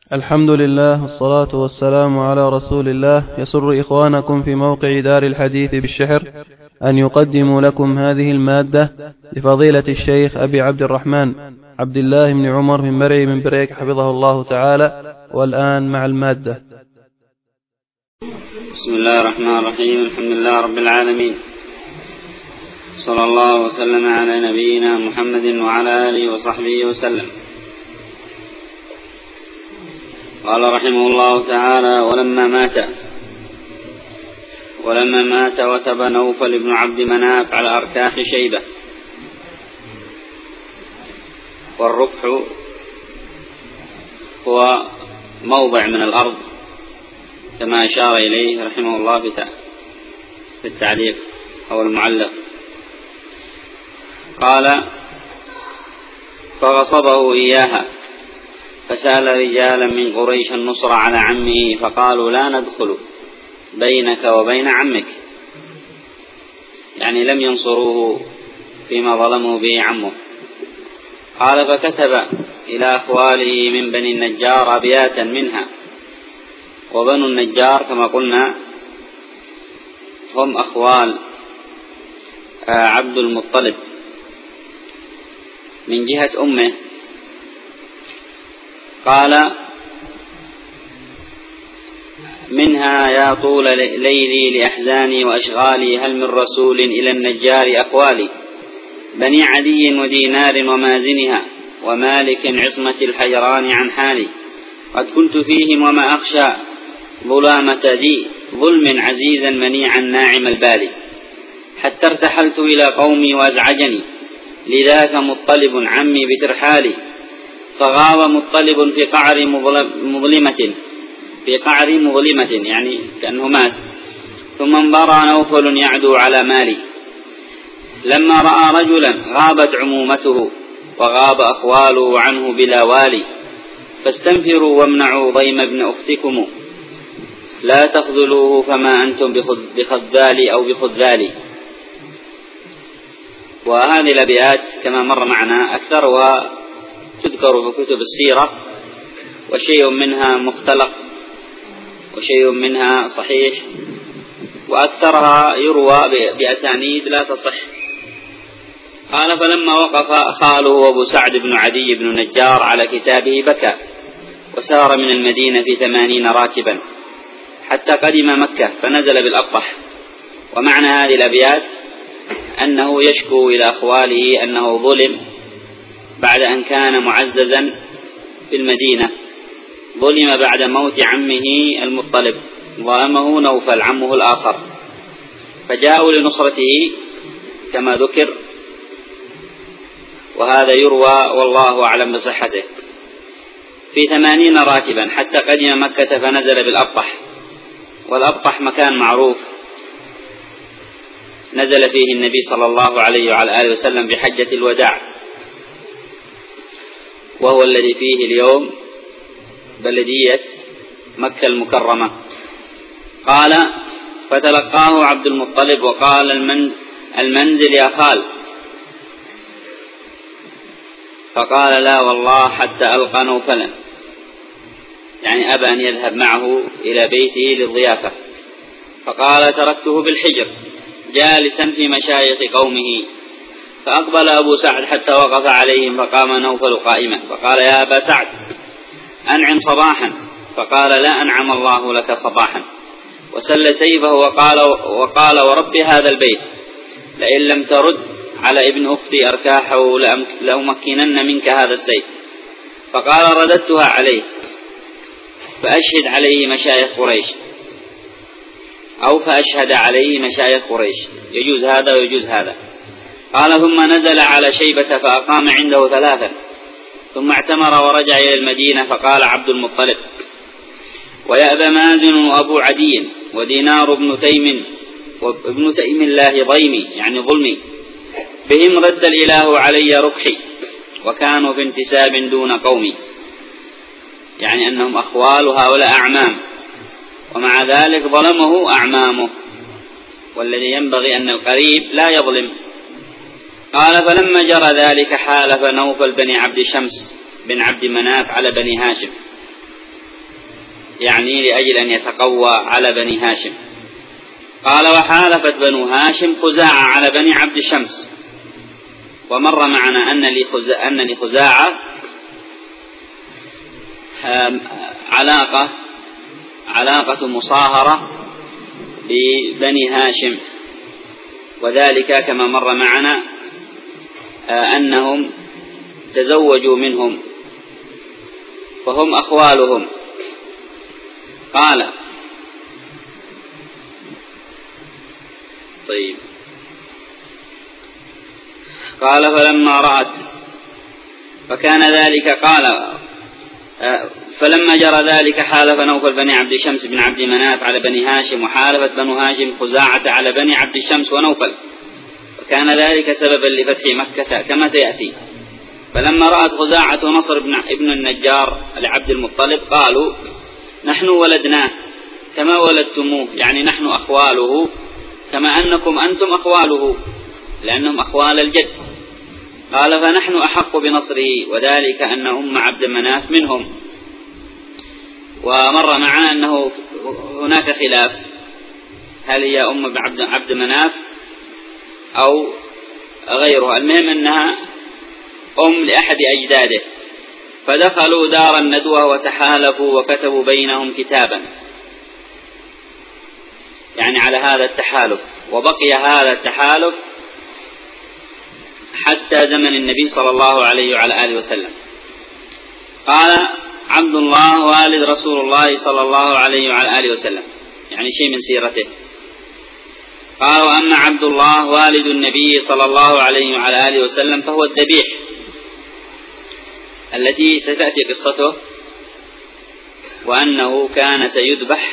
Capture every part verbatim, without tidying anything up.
الحمد لله والصلاة والسلام على رسول الله. يسر إخوانكم في موقع دار الحديث بالشحر أن يقدموا لكم هذه المادة لفضيلة الشيخ أبي عبد الرحمن عبد الله بن عمر بن مرعي من بريك حفظه الله تعالى. والآن مع المادة. بسم الله الرحمن الرحيم. الحمد لله رب العالمين، صلى الله وسلم على نبينا محمد وعلى آله وصحبه وسلم. قال رحمه الله تعالى: ولما مات ولما مات وتب نوفل بن عبد مناف على أركاح شيبة. والركح هو موضع من الأرض كما أشار إليه رحمه الله في التعليق أو المعلق. قال: فغصبه إياها فسأل رجالا من قريش النصر على عمه فقالوا: لا ندخل بينك وبين عمك، يعني لم ينصروه فيما ظلموا به عمه. قال: فكتب إلى أخواله من بني النجار أبياتا منها. وبنو النجار كما قلنا هم أخوال عبد المطلب من جهة أمه. قال: منها: يا طول ليلي لأحزاني وأشغالي، هل من رسول إلى النجار أقوالي، بني عدي ودينار ومازنها، ومالك عصمة الحيران عن حالي، قد كنت فيهم وما أخشى ظلامة دي، ظلم عزيزا منيعا ناعم البال، حتى ارتحلت إلى قومي وأزعجني لذاك مطلب عمي بترحالي، فغاب مطلب في قعر مظلمة في قعر مظلمة يعني كأنه مات، ثم انبرى نوفل يعدو على مالي، لما رأى رجلا غابت عمومته وغاب أخواله عنه بلا والي، فاستنفروا وامنعوا ضيم ابن أختكم، لا تخذلوه فما أنتم بخذالي أو بخذالي. وهذه الأبيات كما مر معنا أكثرها تذكر في كتب السيرة، وشيء منها مختلق وشيء منها صحيح، وأكثرها يروى بأسانيد لا تصح. قال: فلما وقف خاله أبو سعد بن عدي بن نجار على كتابه بكى، وسار من المدينة في ثمانين راكبا حتى قدم مكة فنزل بالأبطح. ومعنى هذه الأبيات أنه يشكو إلى أخواله أنه ظلم بعد أن كان معززا في المدينة، ظلم بعد موت عمه المطلب، ظلمه نوفل عمه الآخر، فجاءوا لنصرته كما ذكر، وهذا يروى والله أعلم بصحته، في ثمانين راكبا حتى قدم مكة فنزل بالأبطح. والأبطح مكان معروف نزل فيه النبي صلى الله عليه وعلى آله وسلم بحجة الوداع، وهو الذي فيه اليوم بلدية مكة المكرمة. قال: فتلقاه عبد المطلب وقال: المنزل يا خال، فقال: لا والله حتى ألقى نوفلا، يعني أبى أن يذهب معه إلى بيته للضيافة. فقال: تركته بالحجر جالسا في مشايخ قومه، فأقبل أبو سعد حتى وقف عليهم، فقام نوفل قائما فقال: يا أبا سعد أنعم صباحا، فقال: لا أنعم الله لك صباحا، وسل سيفه وقال, وقال ورب هذا البيت لئن لم ترد على ابن أختي أركاحه لأمكنن منك هذا السيف. فقال: رددتها عليه، فأشهد عليه مشايخ قريش، أو فأشهد عليه مشايخ قريش، يجوز هذا ويجوز هذا. قال: ثم نزل على شيبة فأقام عنده ثلاثا، ثم اعتمر ورجع إلى المدينة. فقال عبد المطلب: ويأبى مازن وأبو عدي ودينار بن تيم وابن تيم الله ضيمي، يعني ظلمي، بهم رد الإله علي ركحي، وكانوا في انتساب دون قومي، يعني أنهم أخوال هؤلاء أعمام، ومع ذلك ظلمه أعمامه، والذي ينبغي أن القريب لا يظلم. قال: فلما جرى ذلك حالف نوفل بن عبد شمس بن عبد مناف على بني هاشم، يعني لأجل أن يتقوى على بني هاشم. قال وحالفت بنو هاشم خزاعة على بني عبد الشمس. ومر معنا أن لخزاعة علاقة علاقة مصاهرة ببني هاشم، وذلك كما مر معنا أنهم تزوجوا منهم فهم أخوالهم. قال طيب قال فلما رأت فكان ذلك قال فلما جرى ذلك حالف نوفل بني عبد الشمس بن عبد مناف على بني هاشم، وحالفت بنو هاشم خزاعة على بني عبد الشمس ونوفل، وكان ذلك سببا لفتح مكة كما سيأتي. فلما رأت خزاعة نصر بن ابن النجار لعبد المطلب قالوا نحن ولدناه كما ولدتموه، يعني نحن أخواله كما أنكم أنتم أخواله، لأنهم أخوال الجد. قال فنحن أحق بنصره، وذلك أن أم عبد مناف منهم. ومر معنا أنه هناك خلاف هل هي أم عبد مناف أو غيرها، المهم أنها أم لأحد أجداده. فدخلوا دار الندوة وتحالفوا وكتبوا بينهم كتابا يعني على هذا التحالف، وبقي هذا التحالف حتى زمن النبي صلى الله عليه وعلى آله وسلم. قال عبد الله والد رسول الله صلى الله عليه وعلى آله وسلم، يعني شيء من سيرته. قال وأما عبد الله والد النبي صلى الله عليه وعلى آله وسلم فهو الذبيح التي ستأتي قصته، وأنه كان سيذبح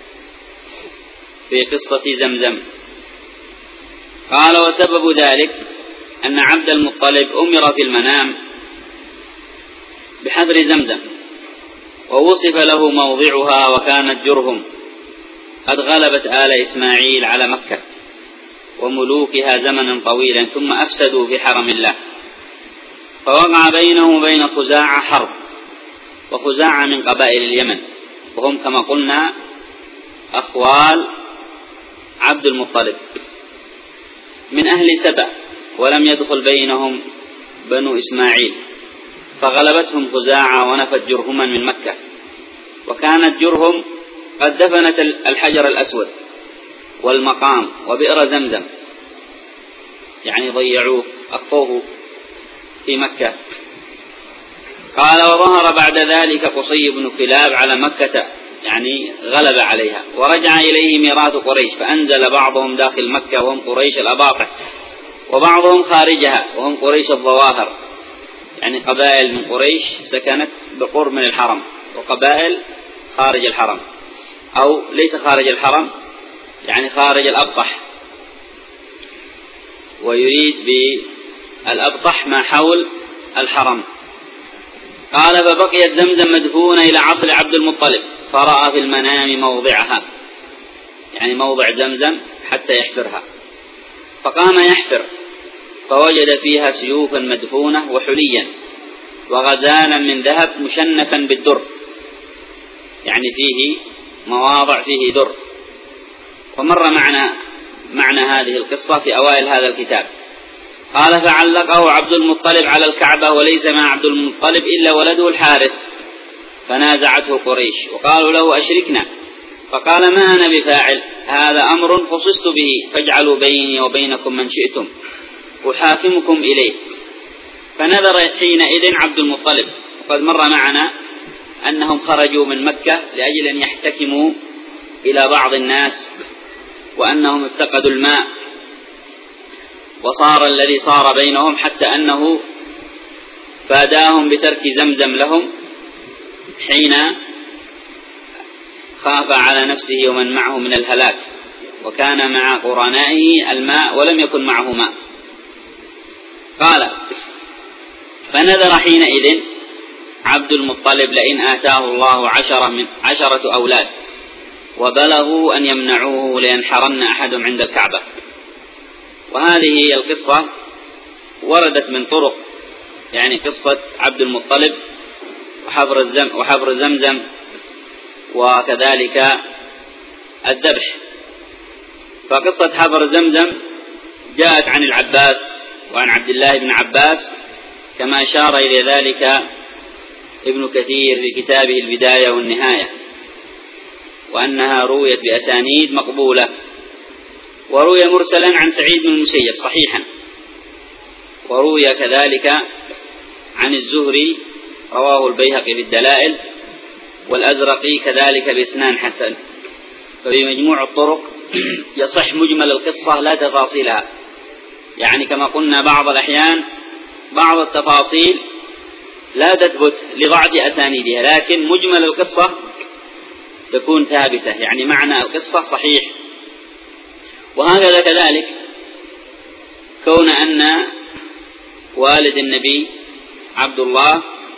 في قصة زمزم. قال وسبب ذلك أن عبد المطلب أمر في المنام بحفر زمزم، ووصف له موضعها، وكانت جرهم قد غلبت آل إسماعيل على مكة وملوكها زمنا طويلا، ثم أفسدوا في حرم الله، فوقع بينه وبين خزاعة حرب. وخزاعة من قبائل اليمن، وهم كما قلنا أخوال عبد المطلب من أهل سبأ، ولم يدخل بينهم بنو إسماعيل، فغلبتهم خزاعة ونفت جرهما من مكة. وكانت جرهم قد دفنت الحجر الأسود والمقام وبئر زمزم، يعني ضيعوه أخفوه في مكة. قال وظهر بعد ذلك قصي بن كلاب على مكة، يعني غلب عليها، ورجع إليه ميراث قريش، فأنزل بعضهم داخل مكة وهم قريش الأباطح، وبعضهم خارجها وهم قريش الظواهر، يعني قبائل من قريش سكنت بقرب من الحرم، وقبائل خارج الحرم، أو ليس خارج الحرم يعني خارج الأبطح، ويريد بالأبطح ما حول الحرم. قال فبقيت زمزم مدفونة إلى عصر عبد المطلب، فرأى في المنام موضعها، يعني موضع زمزم حتى يحفرها، فقام يحفر فوجد فيها سيوفا مدفونة وحليا وغزالا من ذهب مشنفا بالدر، يعني فيه مواضع فيه در. ومر معنا معنى هذه القصة في أوائل هذا الكتاب. قال فعلقه عبد المطلب على الكعبة، وليس مع عبد المطلب إلا ولده الحارث، فنازعته قريش وقالوا له أشركنا، فقال ما أنا بفاعل، هذا أمر خصصت به، فاجعلوا بيني وبينكم من شئتم أحاكمكم إليه. فنذر حينئذ عبد المطلب. وقد مر معنا أنهم خرجوا من مكة لأجل أن يحتكموا إلى بعض الناس، وأنهم افتقدوا الماء، وصار الذي صار بينهم حتى أنه فاداهم بترك زمزم لهم حين خاف على نفسه ومن معه من الهلاك، وكان مع قرنائه الماء ولم يكن معه ماء. قال فنذر حينئذ عبد المطلب لئن آتاه الله عشرة, من عشرة أولاد وبلغوا أن يمنعوه لينحرن أحدهم عند الكعبة. وهذه القصة وردت من طرق، يعني قصة عبد المطلب وحفر الزم وحفر زمزم وكذلك الذبح. فقصة حفر زمزم جاءت عن العباس وعن عبد الله بن عباس كما أشار إلى ذلك ابن كثير في كتابه البداية والنهاية، وأنها رويت بأسانيد مقبولة. وروي مرسلا عن سعيد بن المسيب صحيحا، وروي كذلك عن الزهري رواه البيهقي بالدلائل، والأزرقي كذلك بإسناد حسن. ففي مجموع الطرق يصح مجمل القصة لا تفاصيلها، يعني كما قلنا بعض الأحيان بعض التفاصيل لا تثبت لضعف أسانيدها، لكن مجمل القصة تكون ثابتة، يعني معنى القصة صحيح. وهكذا كذلك كون أن والد النبي عبد الله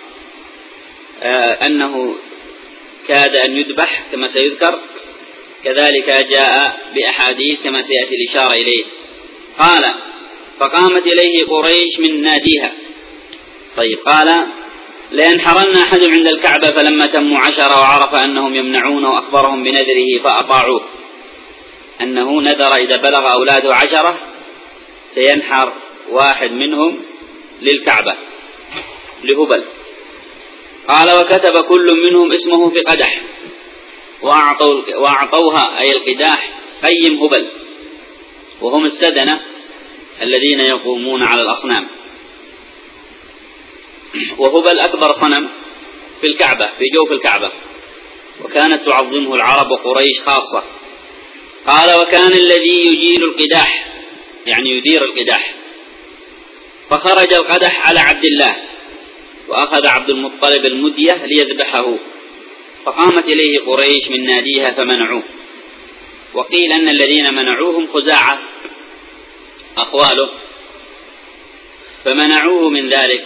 آه أنه كاد أن يذبح كما سيذكر، كذلك جاء بأحاديث كما سيأتي الإشارة إليه. قال: فقامت إليه قريش من ناديها. طيب، قال: لينحرن أحد عند الكعبة، فلما تموا عشرة وعرف أنهم يمنعونه وأخبرهم بنذره فأطاعوه، أنه نذر إذا بلغ أولاده عشرة سينحر واحد منهم للكعبة لهبل. قال: وكتب كل منهم اسمه في قدح وأعطوا وأعطوها أي القداح قيم هبل، وهم السدنة الذين يقومون على الأصنام. وهبل أكبر صنم في الكعبة في جوف الكعبة، وكانت تعظمه العرب وقريش خاصة. قال: وكان الذي يجيل القداح يعني يدير القداح، فخرج القدح على عبد الله، وأخذ عبد المطلب المدية ليذبحه، فقامت إليه قريش من ناديها فمنعوه. وقيل أن الذين منعوهم خزاعة أقواله، فمنعوه من ذلك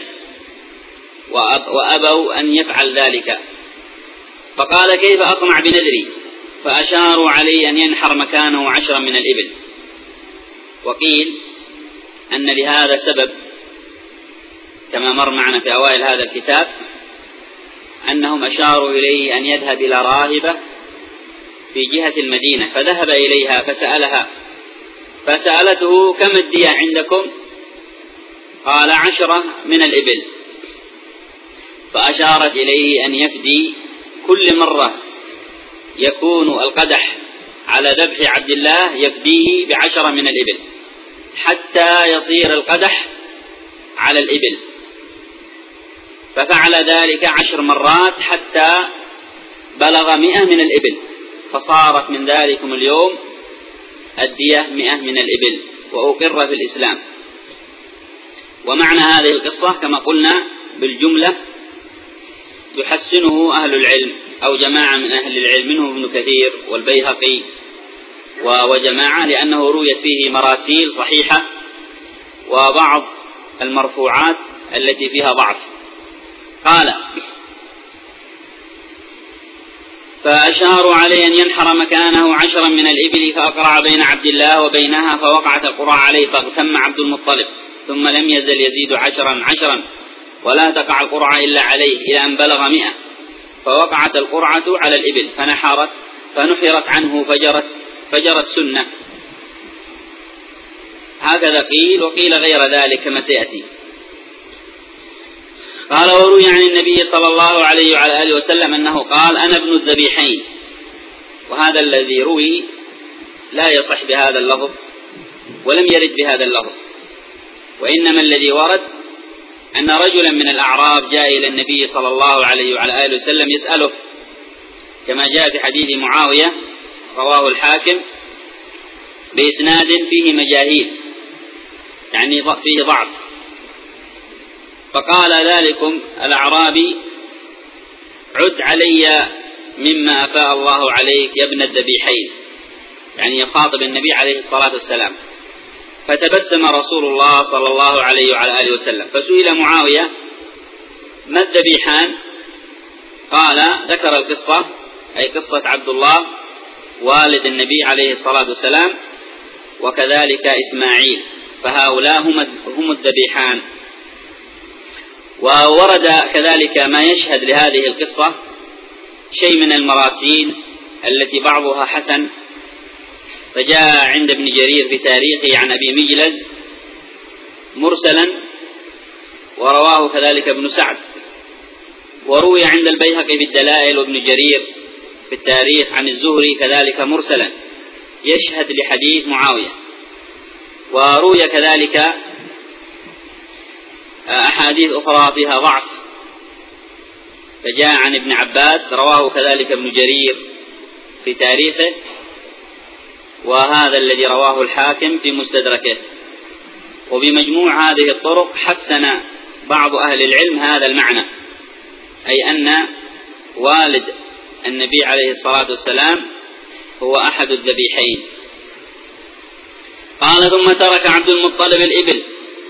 وأبوا أن يفعل ذلك. فقال: كيف أصنع بنذري؟ فأشاروا عليه أن ينحر مكانه عشرا من الإبل. وقيل أن لهذا سبب كما مر معنا في أوائل هذا الكتاب، أنهم أشاروا إليه أن يذهب إلى راهبة في جهة المدينة، فذهب إليها فسألها فسألته: كم الدية عندكم؟ قال: عشرة من الإبل. فأشارت إليه أن يفدي كل مرة يكون القدح على ذبح عبد الله يفديه بعشرة من الإبل حتى يصير القدح على الإبل. ففعل ذلك عشر مرات حتى بلغ مئة من الإبل، فصارت من ذلكم اليوم الدية مئة من الإبل، وأقر في الإسلام. ومعنى هذه القصة كما قلنا بالجملة يحسنه أهل العلم أو جماعة من أهل العلم، منهم ابن كثير والبيهقي وجماعة، لأنه رويت فيه مراسيل صحيحة وبعض المرفوعات التي فيها ضعف. قال: فأشاروا عليه أن ينحر مكانه عشرا من الإبل، فأقرع بين عبد الله وبينها، فوقعت القرعة عليه، فاغتم عبد المطلب، ثم لم يزل يزيد عشرا عشرا ولا تقع القرعة إلا عليه إلى أن بلغ مئة، فوقعت القرعة على الإبل فنحرت فنحرت عنه فجرت فجرت سنة. هكذا قيل، وقيل غير ذلك كما سيأتي. قال: وروي عن النبي صلى الله عليه وعلى آله وسلم أنه قال: أنا ابن الذبيحين. وهذا الذي روي لا يصح بهذا اللفظ ولم يرد بهذا اللفظ، وإنما الذي ورد أن رجلا من الأعراب جاء إلى النبي صلى الله عليه وعلى آله وسلم يسأله، كما جاء في حديث معاوية رواه الحاكم بإسناد فيه مجاهيل، يعني فيه ضعف. فقال ذلكم الأعرابي: عد علي مما أفاء الله عليك يا ابن الذبيحين، يعني يخاطب النبي عليه الصلاة والسلام. فتبسم رسول الله صلى الله عليه وعلى آله وسلم، فسئل معاوية: ما الذبيحان؟ قال: ذكر القصة، أي قصة عبد الله والد النبي عليه الصلاة والسلام، وكذلك إسماعيل، فهؤلاء هم الذبيحان. وورد كذلك ما يشهد لهذه القصة شيء من المراسيل التي بعضها حسن، فجاء عند ابن جرير في تاريخه عن أبي مجلز مرسلا، ورواه كذلك ابن سعد، وروي عند البيهقي في الدلائل وابن جرير في التاريخ عن الزهري كذلك مرسلا يشهد لحديث معاوية، وروي كذلك أحاديث أخرى فيها ضعف، فجاء عن ابن عباس رواه كذلك ابن جرير في تاريخه، وهذا الذي رواه الحاكم في مستدركه. وبمجموع هذه الطرق حسن بعض أهل العلم هذا المعنى، أي أن والد النبي عليه الصلاة والسلام هو أحد الذبيحين. قال: ثم ترك عبد المطلب الإبل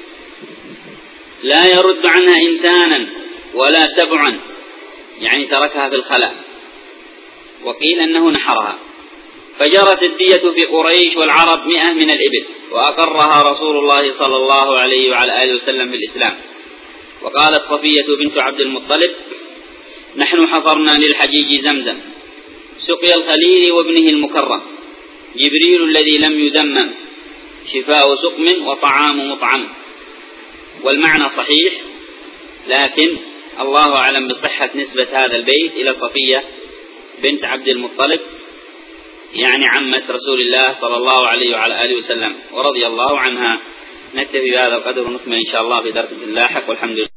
لا يرد عنها إنسانا ولا سبعا، يعني تركها في الخلاء، وقيل أنه نحرها، فجرت الدية في قريش والعرب مئة من الإبل، وأقرها رسول الله صلى الله عليه وعلى آله وسلم بالإسلام. وقالت صفية بنت عبد المطلب: نحن حفرنا للحجيج زمزم، سقي الخليل وابنه المكرم، جبريل الذي لم يذمم، شفاء سقم وطعام مطعم. والمعنى صحيح، لكن الله أعلم بصحة نسبة هذا البيت إلى صفية بنت عبد المطلب، يعني عمة رسول الله صلى الله عليه وعلى آله وسلم ورضي الله عنها. نكتفي بهذا القدر ونكمل إن شاء الله في درس لاحق، والحمد لله.